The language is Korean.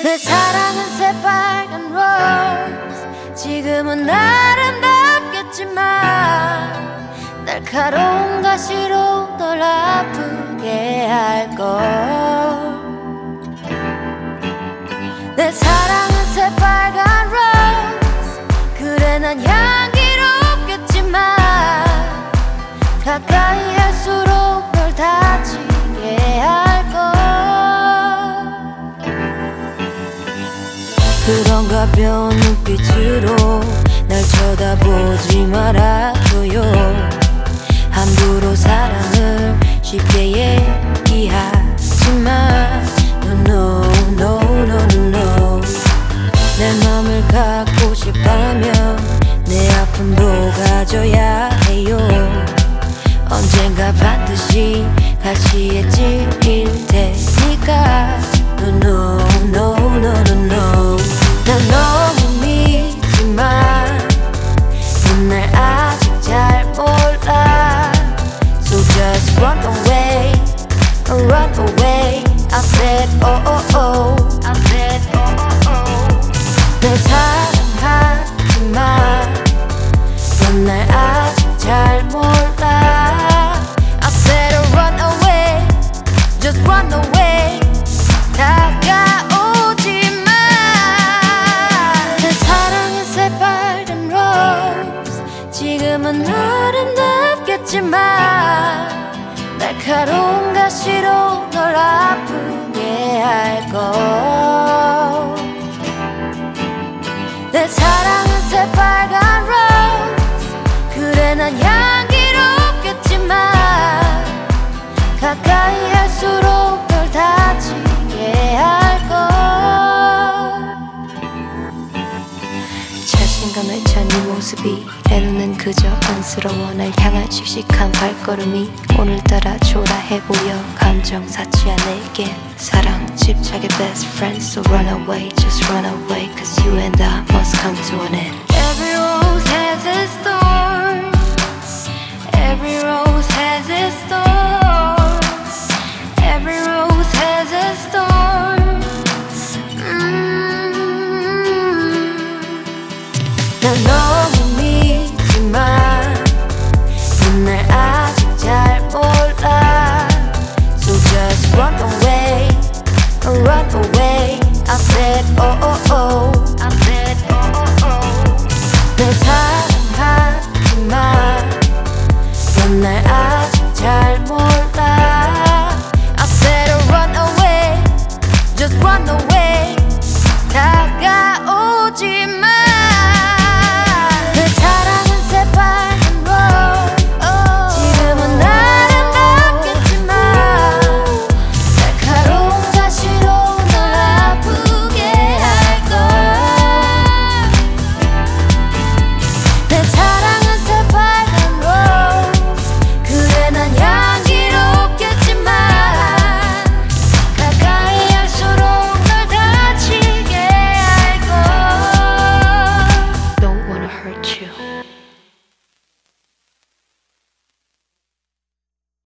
내 사랑은 새빨간 rose. 지금은 아름답겠지만 날카로운 가시로 널 아프게 할걸. 내 사랑은 새빨간 rose. 그래 난 향기롭겠지만 가까이 할수록 널 다치게 할걸. 그런 가벼운 눈빛으로 날 쳐다보지 말아줘요. 함부로 사랑을 쉽게 얘기하지만 No, no, no, no, no. 내 맘을 갖고 싶다면 내 아픔도 가져야 해요. 언젠가 반드시 가시에 찔릴 테니까 No, no, no, no, no, no. 난 너무 믿지만 넌 날 아직 잘 몰라. So just run away, run away. I said oh oh oh, I said oh oh oh. 널 사랑하지만 넌 날 아직 잘 몰라. I said run away, just run away. 다가오지 마. 내 사랑은 새빨간 rose. 지금은 아름답겠지만 날카로운 가시로 널 아프게 할걸. 내 사랑은 새빨간 rose. 그래 난 향기롭겠지만 가까이 할수록 널 다치게 할걸. 자신감에 찬 네 모습이 내 눈엔 그저 안쓰러워. 날 향한 씩씩한 발걸음이 오늘따라 초라해 보여. 감정 사치야 내게 사랑 집착의 best friend. So run away, just run away. Cause you and I must come to an end. Every rose has its